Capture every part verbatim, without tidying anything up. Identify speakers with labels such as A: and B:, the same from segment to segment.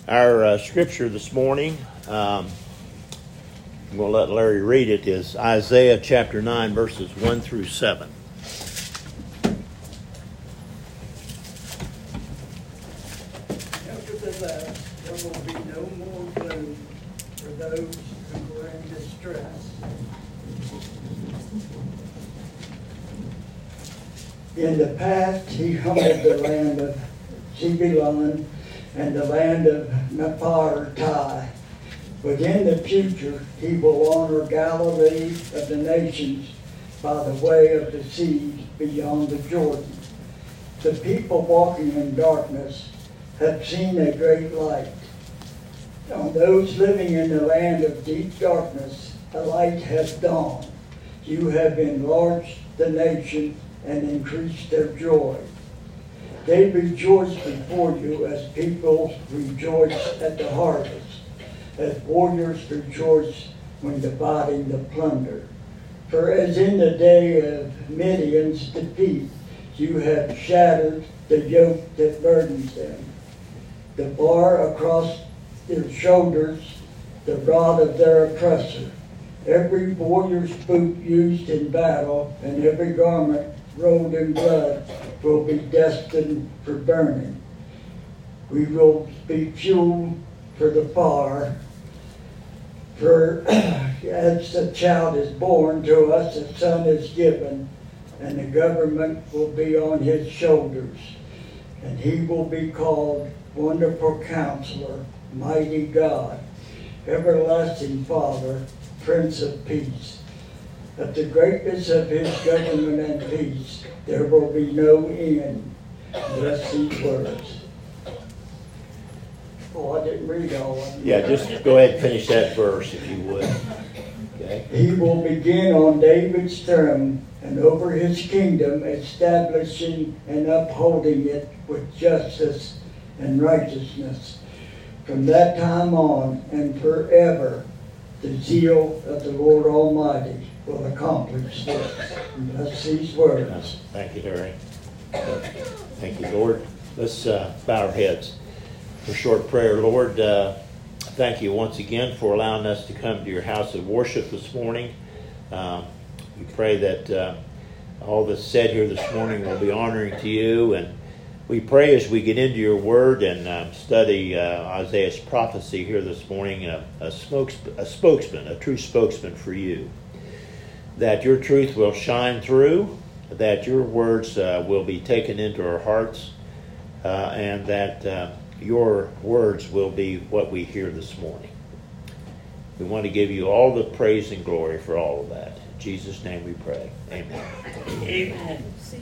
A: Our uh, scripture this morning, um, I'm going to let Larry read it, is Isaiah chapter nine, verses one through seven.
B: After that, there will be no more gloom for those who are in distress. In the past, he humbled the land of Zebulun and the land of Naphtali. But in the future, he will honor Galilee of the nations by the way of the seas beyond the Jordan. The people walking in darkness have seen a great light. On those living in the land of deep darkness, a light has dawned. You have enlarged the nation and increased their joy. They rejoice before you as people rejoice at the harvest, as warriors rejoice when dividing the plunder. For as in the day of Midian's defeat, you have shattered the yoke that burdens them, the bar across their shoulders, the rod of their oppressor. Every warrior's boot used in battle and every garment rolled in blood will be destined for burning. We will be fuel for the fire. For as a child is born to us, a son is given, and the government will be on his shoulders. And he will be called Wonderful Counselor, Mighty God, Everlasting Father, Prince of Peace. Of the greatness of his government and peace, there will be no end. Bless these words. Oh, I didn't read all of them.
A: Yeah, just go ahead and finish that verse if you would. Okay.
B: He will begin on David's throne and over his kingdom, establishing and upholding it with justice and righteousness. From that time on and forever, the zeal of the Lord Almighty will accomplish this. And that's these words.
A: Thank you, Larry. Thank you, Lord. Let's uh, bow our heads for short prayer. Lord, uh, thank you once again for allowing us to come to your house of worship this morning. Um, we pray that uh, all that's said here this morning will be honoring to you, and we pray as we get into your word and um, study uh, Isaiah's prophecy here this morning, a, a, smokes, a spokesman, a true spokesman for you, that your truth will shine through, that your words uh, will be taken into our hearts, uh, and that uh, your words will be what we hear this morning. We want to give you all the praise and glory for all of that. In Jesus' name we pray. Amen.
C: Amen.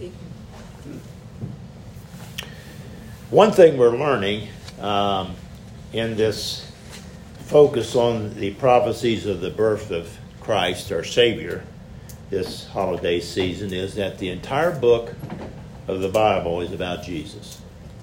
A: One thing we're learning um, in this focus on the prophecies of the birth of Christ, our Savior, this holiday season, is that the entire book of the Bible is about Jesus.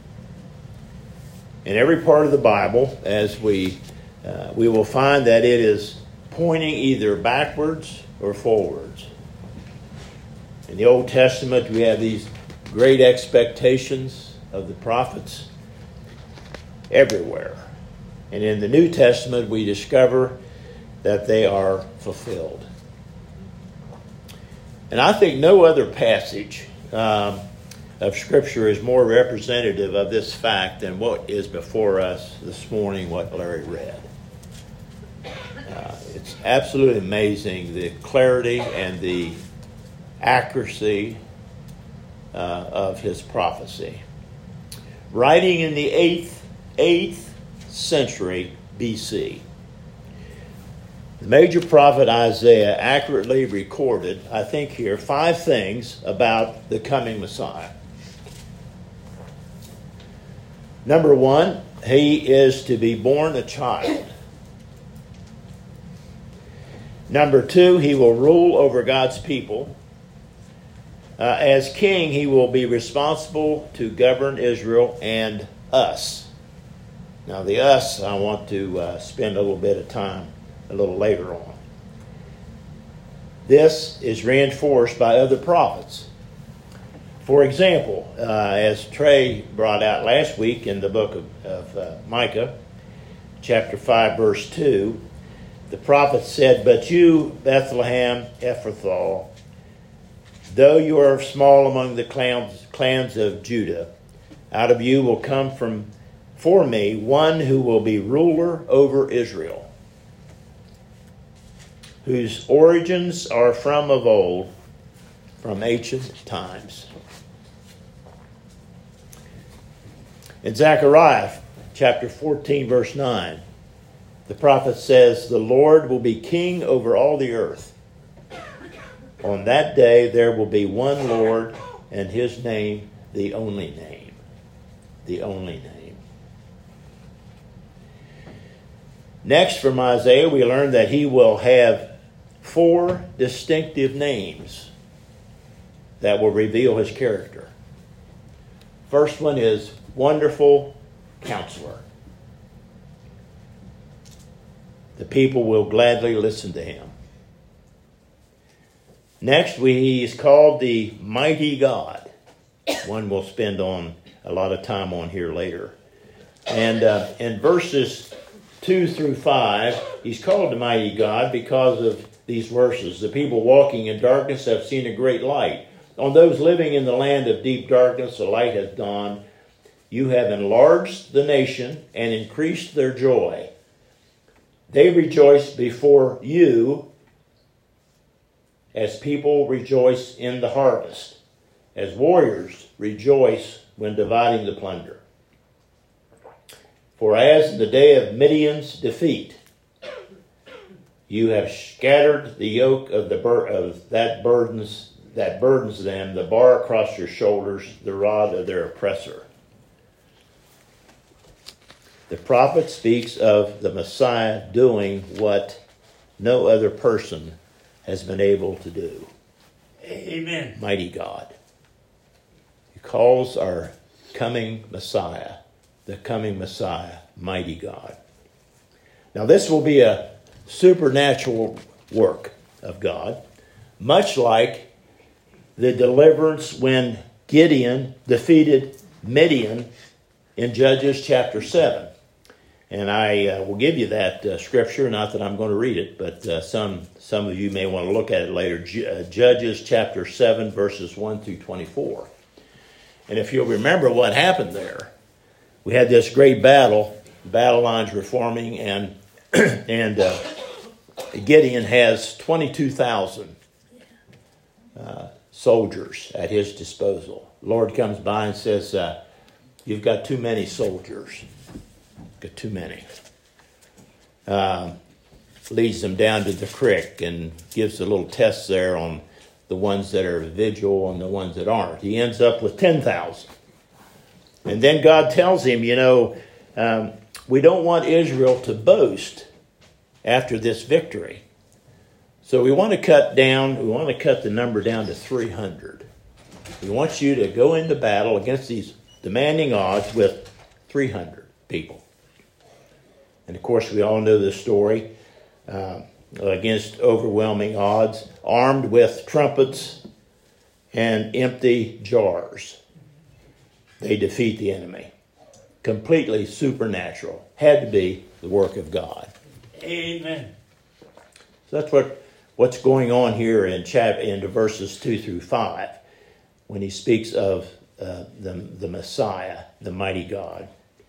A: In every part of the Bible, as we uh, we will find that it is pointing either backwards or forwards. In the Old Testament, we have these great expectations of the prophets everywhere. And in the New Testament, we discover that they are fulfilled. And I think no other passage um, of Scripture is more representative of this fact than what is before us this morning, what Larry read. Uh, it's absolutely amazing, the clarity and the accuracy uh, of his prophecy. Writing in the eighth, eighth century B C, the major prophet Isaiah accurately recorded, I think here, five things about the coming Messiah. Number one, he is to be born a child. Number two, he will rule over God's people. Uh, as king, he will be responsible to govern Israel and us. Now, the us, I want to uh, spend a little bit of time a little later on. This is reinforced by other prophets. For example, uh, as Trey brought out last week in the book of, of uh, Micah, chapter five, verse two, the prophet said, "But you, Bethlehem Ephrathah, though you are small among the clans, clans of Judah, out of you will come from for me one who will be ruler over Israel, whose origins are from of old, from ancient times." In Zechariah chapter fourteen, verse nine, the prophet says, "The Lord will be king over all the earth. On that day there will be one Lord, and his name the only name." The only name. Next, from Isaiah, we learn that he will have four distinctive names that will reveal his character. First one is Wonderful Counselor. The people will gladly listen to him. Next, we, he is called the Mighty God. One we'll spend on a lot of time on here later. And uh, in verses two through five, he's called the Mighty God because of these verses. "The people walking in darkness have seen a great light. On those living in the land of deep darkness, a light has dawned. You have enlarged the nation and increased their joy. They rejoice before you as people rejoice in the harvest, as warriors rejoice when dividing the plunder. For as in the day of Midian's defeat, you have scattered the yoke of the bur- of that burdens that burdens them, the bar across your shoulders, the rod of their oppressor." The prophet speaks of the Messiah doing what no other person has been able to do.
C: Amen.
A: Mighty God. He calls our coming Messiah, the coming Messiah, Mighty God. Now this will be a supernatural work of God, much like the deliverance when Gideon defeated Midian in Judges chapter seven. And I uh, will give you that uh, scripture, not that I'm going to read it, but uh, some some of you may want to look at it later. J- uh, Judges chapter seven, verses one through twenty-four. And if you'll remember what happened there, we had this great battle. Battle lines were forming, and, and uh, Gideon has twenty-two thousand uh, soldiers at his disposal. The Lord comes by and says, uh, "You've got too many soldiers. Got too many." Uh, leads them down to the creek and gives a little test there on the ones that are vigil and the ones that aren't. He ends up with ten thousand. And then God tells him, you know, um, we don't want Israel to boast after this victory. So we want to cut down, we want to cut the number down to three hundred. We want you to go into battle against these demanding odds with three hundred people. And of course, we all know the story. Uh, against overwhelming odds, armed with trumpets and empty jars, they defeat the enemy. Completely supernatural. Had to be the work of God.
C: Amen.
A: So that's what what's going on here in chapter into verses two through five, when he speaks of uh, the the Messiah, the mighty God.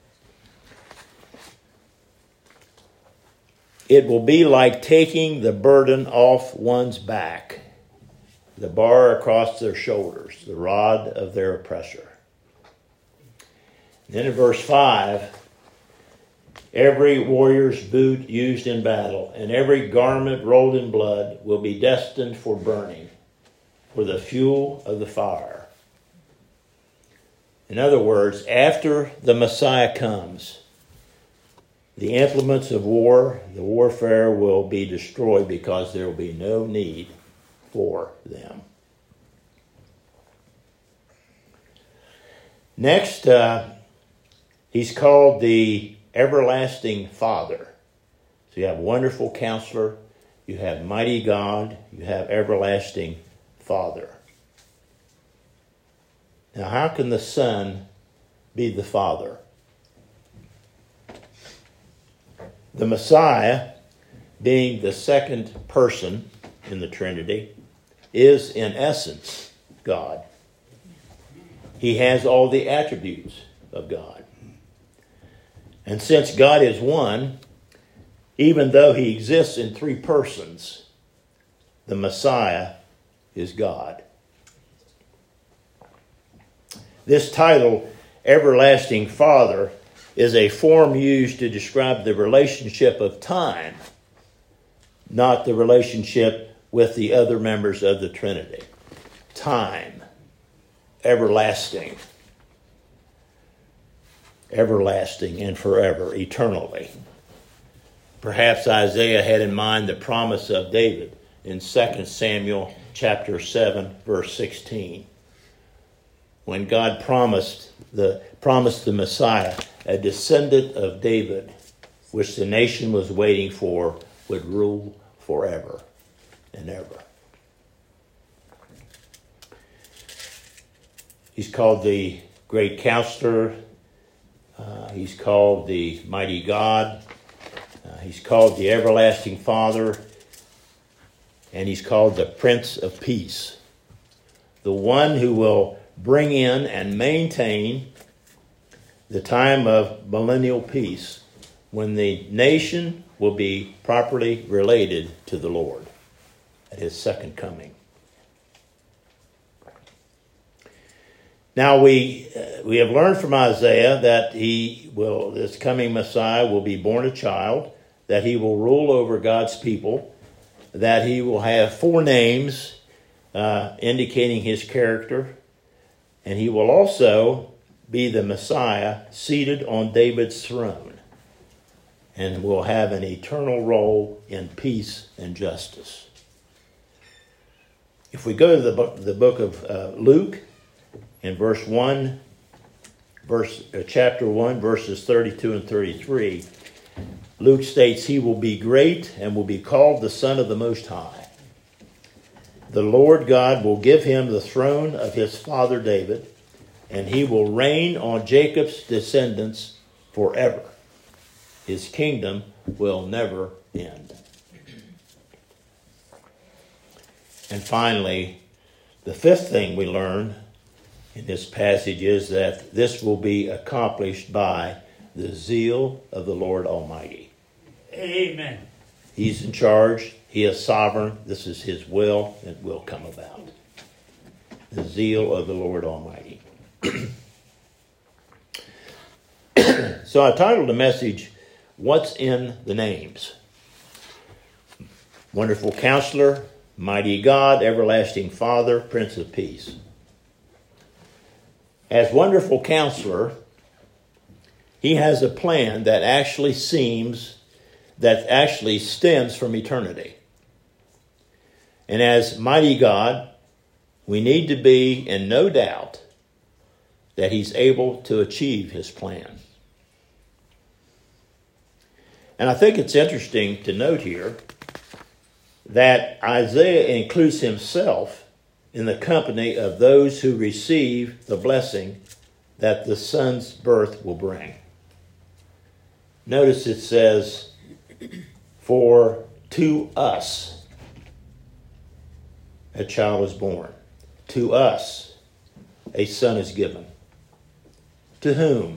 A: It will be like taking the burden off one's back, the bar across their shoulders, the rod of their oppressor. Then in verse five, every warrior's boot used in battle and every garment rolled in blood will be destined for burning, for the fuel of the fire. In other words, after the Messiah comes, the implements of war, the warfare will be destroyed because there will be no need for them. Next, uh, he's called the Everlasting Father. So you have Wonderful Counselor, you have Mighty God, you have Everlasting Father. Now, how can the Son be the Father? The Messiah, being the second person in the Trinity, is in essence God. He has all the attributes of God. And since God is one, even though he exists in three persons, the Messiah is God. This title, Everlasting Father, is a form used to describe the relationship of time, not the relationship with the other members of the Trinity. Time, everlasting, everlasting and forever, eternally. Perhaps Isaiah had in mind the promise of David in Second Samuel chapter seven, verse sixteen. When God promised the promised the Messiah, a descendant of David, which the nation was waiting for, would rule forever and ever. He's called the Great Counselor. Uh, he's called the Mighty God. Uh, he's called the Everlasting Father. And he's called the Prince of Peace. The one who will bring in and maintain the time of millennial peace when the nation will be properly related to the Lord at his second coming. Now we uh, we have learned from Isaiah that he will, this coming Messiah will be born a child, that he will rule over God's people, that he will have four names uh, indicating his character, and he will also be the Messiah seated on David's throne and will have an eternal role in peace and justice. If we go to the book, the book of uh, Luke, in verse one, verse uh, chapter one, verses thirty-two and thirty-three, Luke states, "He will be great and will be called the Son of the Most High. The Lord God will give him the throne of his father David, and he will reign on Jacob's descendants forever. His kingdom will never end." And finally, the fifth thing we learn in this passage is that this will be accomplished by the zeal of the Lord Almighty.
C: Amen.
A: He's in charge. He is sovereign. This is his will. It will come about. The zeal of the Lord Almighty. So I titled the message, What's in the Names? Wonderful Counselor, Mighty God, Everlasting Father, Prince of Peace. As Wonderful Counselor, he has a plan that actually seems, that actually stems from eternity. And as Mighty God, we need to be in no doubt that he's able to achieve his plan. And I think it's interesting to note here that Isaiah includes himself in the company of those who receive the blessing that the Son's birth will bring. Notice it says, "For to us a child is born. To us a son is given." To whom?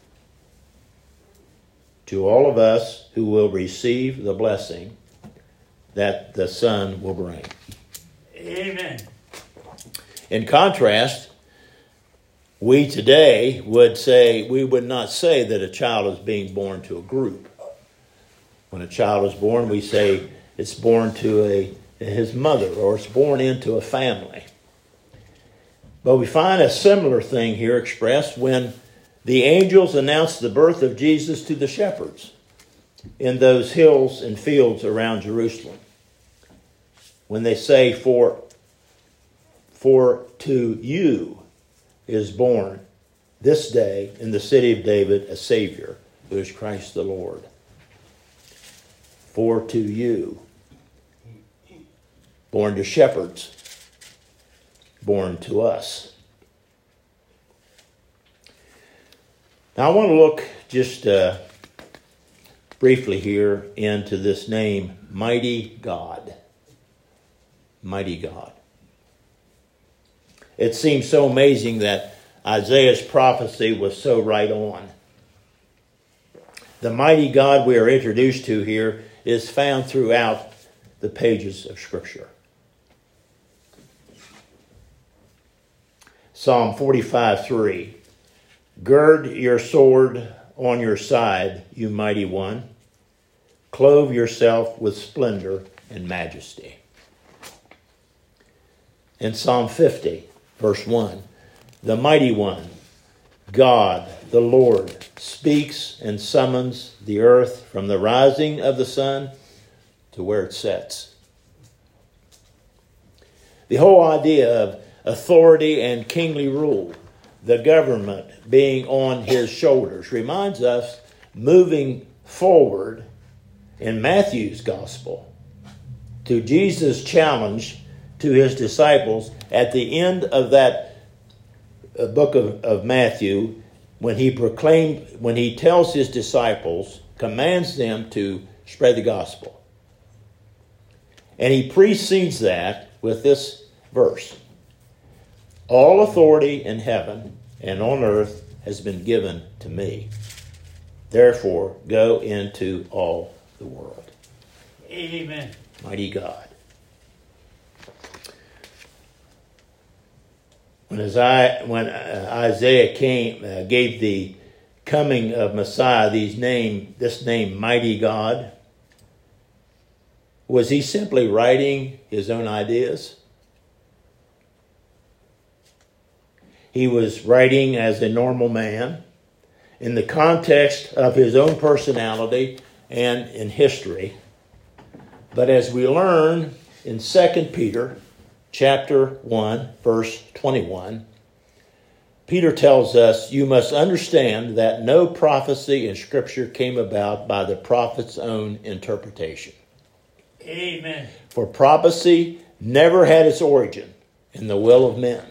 A: To all of us who will receive the blessing that the Son will bring.
C: Amen.
A: In contrast, we today would say, we would not say that a child is being born to a group. When a child is born, we say it's born to a his mother, or it's born into a family. But we find a similar thing here expressed when the angels announced the birth of Jesus to the shepherds in those hills and fields around Jerusalem. When they say, for, for to you is born this day in the city of David a Savior, who is Christ the Lord. For to you, born to shepherds, born to us. Now I want to look just uh, briefly here into this name, Mighty God. Mighty God. It seems so amazing that Isaiah's prophecy was so right on. The mighty God we are introduced to here is found throughout the pages of Scripture. Psalm forty-five three. Gird your sword on your side, you mighty one. Clothe yourself with splendor and majesty. In Psalm fifty, verse one, the mighty one, God, the Lord, speaks and summons the earth from the rising of the sun to where it sets. The whole idea of authority and kingly rule, the government being on his shoulders, reminds us moving forward in Matthew's gospel to Jesus' challenge to his disciples at the end of that book of, of Matthew, when he proclaimed, when he tells his disciples, commands them to spread the gospel. And he precedes that with this verse. All authority in heaven and on earth has been given to me. Therefore, go into all the world.
C: Amen.
A: Mighty God. When Isaiah, when Isaiah came, uh, gave the coming of Messiah these name, this name, Mighty God, was he simply writing his own ideas? He was writing as a normal man in the context of his own personality and in history. But as we learn in Second Peter chapter one, verse twenty-one, Peter tells us, you must understand that no prophecy in Scripture came about by the prophet's own interpretation.
C: Amen.
A: For prophecy never had its origin in the will of men,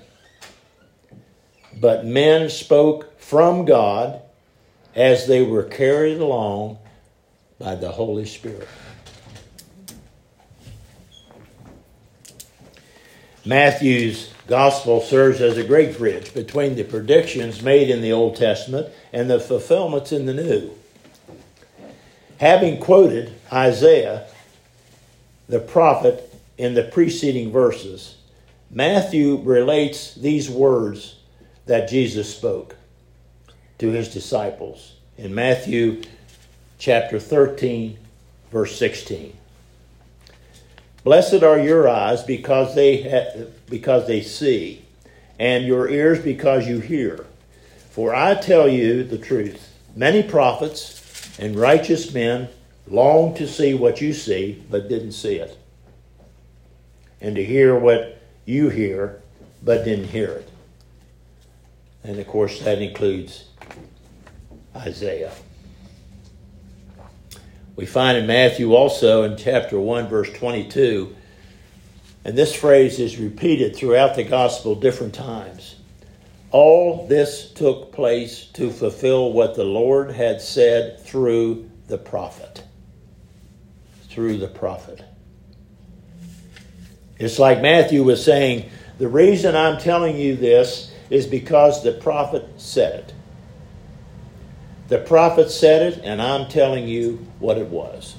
A: but men spoke from God as they were carried along by the Holy Spirit. Matthew's gospel serves as a great bridge between the predictions made in the Old Testament and the fulfillments in the New. Having quoted Isaiah, the prophet, in the preceding verses, Matthew relates these words that Jesus spoke to his disciples in Matthew chapter thirteen, verse sixteen. Blessed are your eyes because they ha- because they see, and your ears because you hear. For I tell you the truth, many prophets and righteous men longed to see what you see, but didn't see it, and to hear what you hear, but didn't hear it. And of course, that includes Isaiah. We find in Matthew also in chapter one, verse twenty-two, and this phrase is repeated throughout the gospel different times. All this took place to fulfill what the Lord had said through the prophet. Through the prophet. It's like Matthew was saying, the reason I'm telling you this is because the prophet said it. The prophet said it, and I'm telling you what it was.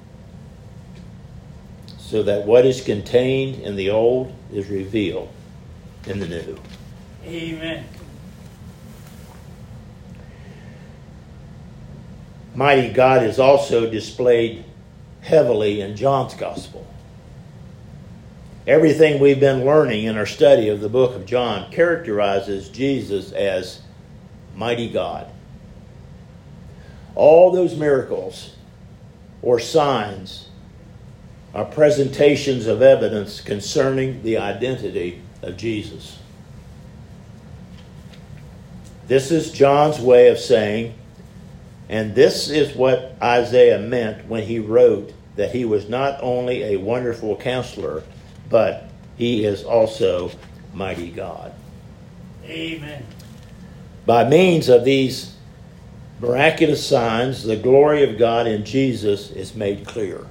A: So that what is contained in the old is revealed in the new.
C: Amen.
A: Mighty God is also displayed heavily in John's Gospel. Everything we've been learning in our study of the book of John characterizes Jesus as Mighty God. All those miracles or signs are presentations of evidence concerning the identity of Jesus. This is John's way of saying, and this is what Isaiah meant when he wrote that he was not only a wonderful counselor, but he is also mighty God.
C: Amen.
A: By means of these miraculous signs, the glory of God in Jesus is made clear.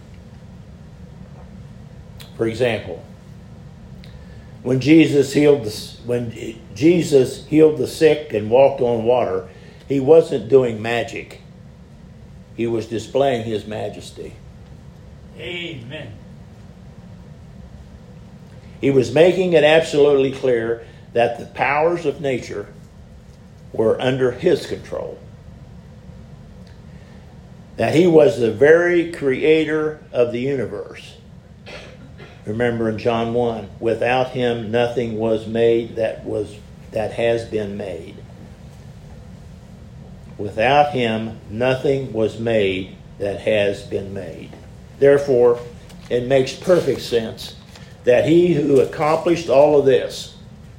A: For example, when Jesus healed the, when Jesus healed the sick and walked on water, he wasn't doing magic. He was displaying his majesty.
C: Amen.
A: He was making it absolutely clear that the powers of nature were under his control. That he was the very creator of the universe. Remember in John one, without him nothing was made that was that has been made. Without him nothing was made that has been made. Therefore, it makes perfect sense that he who accomplished all of this,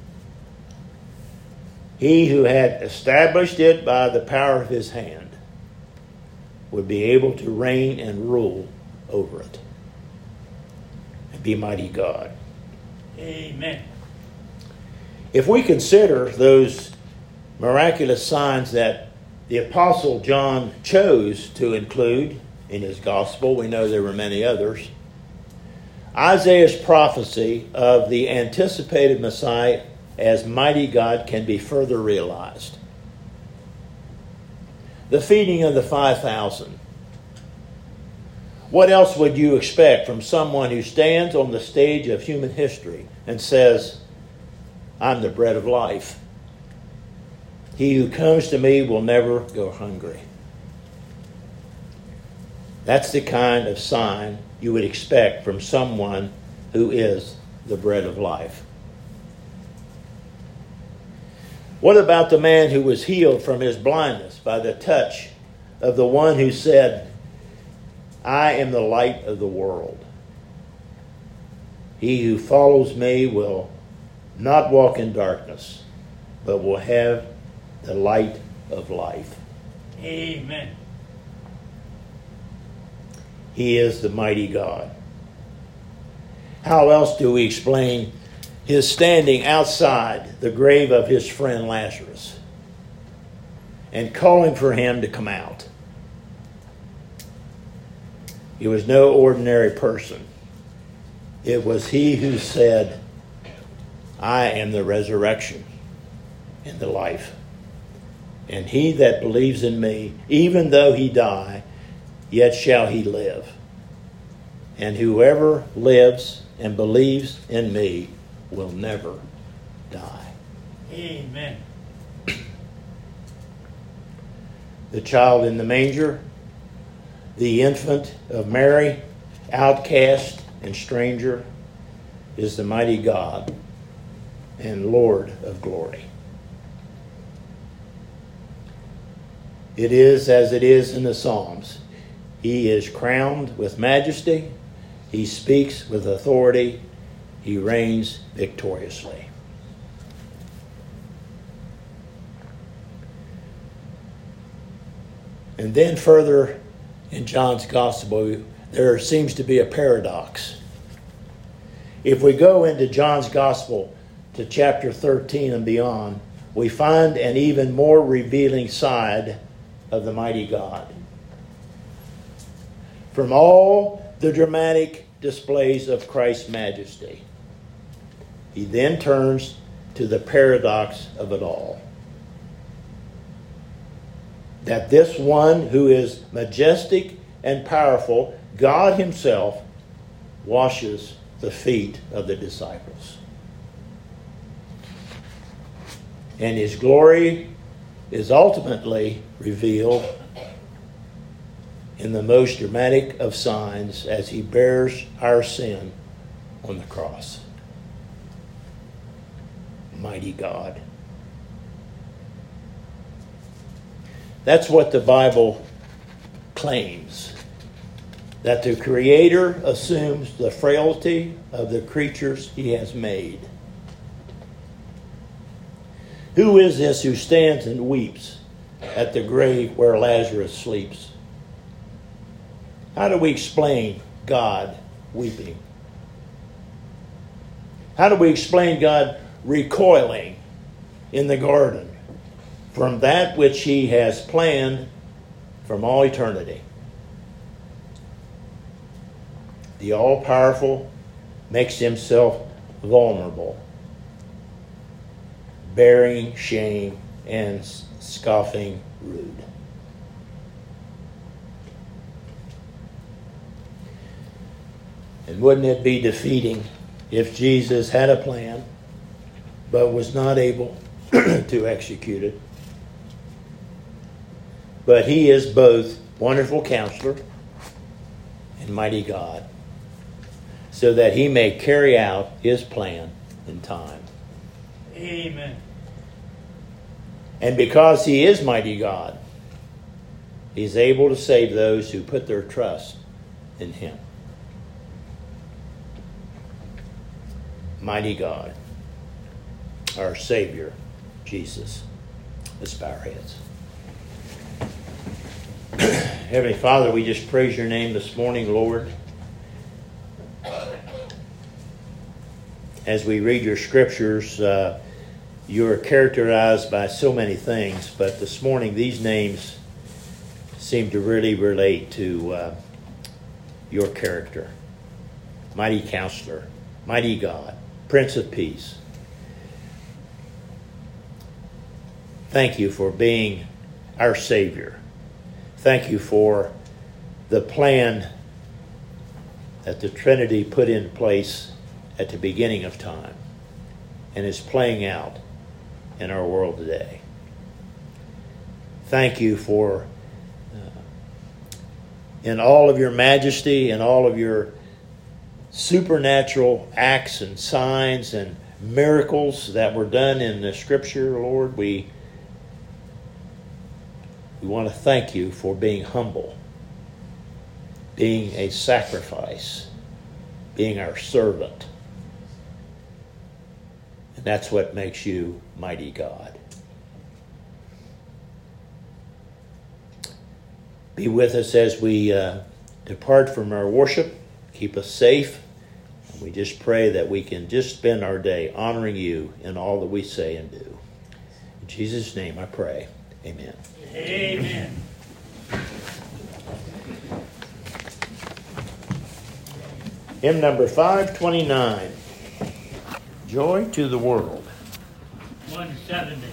A: he who had established it by the power of his hand, would be able to reign and rule over it. And be mighty God.
C: Amen.
A: If we consider those miraculous signs that the Apostle John chose to include in his gospel, we know there were many others, Isaiah's prophecy of the anticipated Messiah as mighty God can be further realized. The feeding of the five thousand. What else would you expect from someone who stands on the stage of human history and says, I'm the bread of life. He who comes to me will never go hungry. That's the kind of sign you would expect from someone who is the bread of life. What about the man who was healed from his blindness by the touch of the one who said, I am the light of the world. He who follows me will not walk in darkness, but will have the light of life.
C: Amen.
A: He is the mighty God. How else do we explain his standing outside the grave of his friend Lazarus and calling for him to come out? He was no ordinary person. It was he who said, I am the resurrection and the life. And he that believes in me, even though he die, yet shall he live. And whoever lives and believes in me will never die.
C: Amen.
A: The child in the manger, the infant of Mary, outcast and stranger, is the mighty God and Lord of glory. It is as it is in the Psalms. He is crowned with majesty. He speaks with authority. He reigns victoriously. And then further in John's Gospel, there seems to be a paradox. If we go into John's Gospel to chapter thirteen and beyond, we find an even more revealing side of the mighty God. From all the dramatic displays of Christ's majesty, he then turns to the paradox of it all. That this one who is majestic and powerful, God himself, washes the feet of the disciples. And his glory is ultimately revealed in the most dramatic of signs as he bears our sin on the cross. Mighty God. That's what the Bible claims. That the Creator assumes the frailty of the creatures he has made. Who is this who stands and weeps at the grave where Lazarus sleeps? How do we explain God weeping? How do we explain God recoiling in the garden from that which he has planned from all eternity. The all-powerful makes himself vulnerable, bearing shame and scoffing rude. And wouldn't it be defeating if Jesus had a plan but was not able to execute it? But he is both wonderful counselor and mighty God, so that he may carry out his plan in time.
C: Amen.
A: And because he is mighty God, he's able to save those who put their trust in him. Mighty God, our Savior, Jesus. Let's bow our heads. Heavenly Father, we just praise your name this morning, Lord. As we read your scriptures, uh, you are characterized by so many things, but this morning these names seem to really relate to uh, your character. Mighty Counselor, Mighty God, Prince of Peace. Thank you for being our Savior. Thank you for the plan that the Trinity put in place at the beginning of time and is playing out in our world today. Thank you for, uh, in all of your majesty and all of your supernatural acts and signs and miracles that were done in the Scripture, Lord, we We want to thank you for being humble, being a sacrifice, being our servant. And that's what makes you mighty God. Be with us as we uh, depart from our worship. Keep us safe. And we just pray that we can just spend our day honoring you in all that we say and do. In Jesus' name I pray. Amen.
C: Amen.
A: Hymn number five twenty-nine. Joy to the World.
C: one seventy.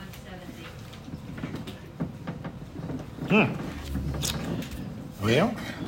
A: Hmm. Well,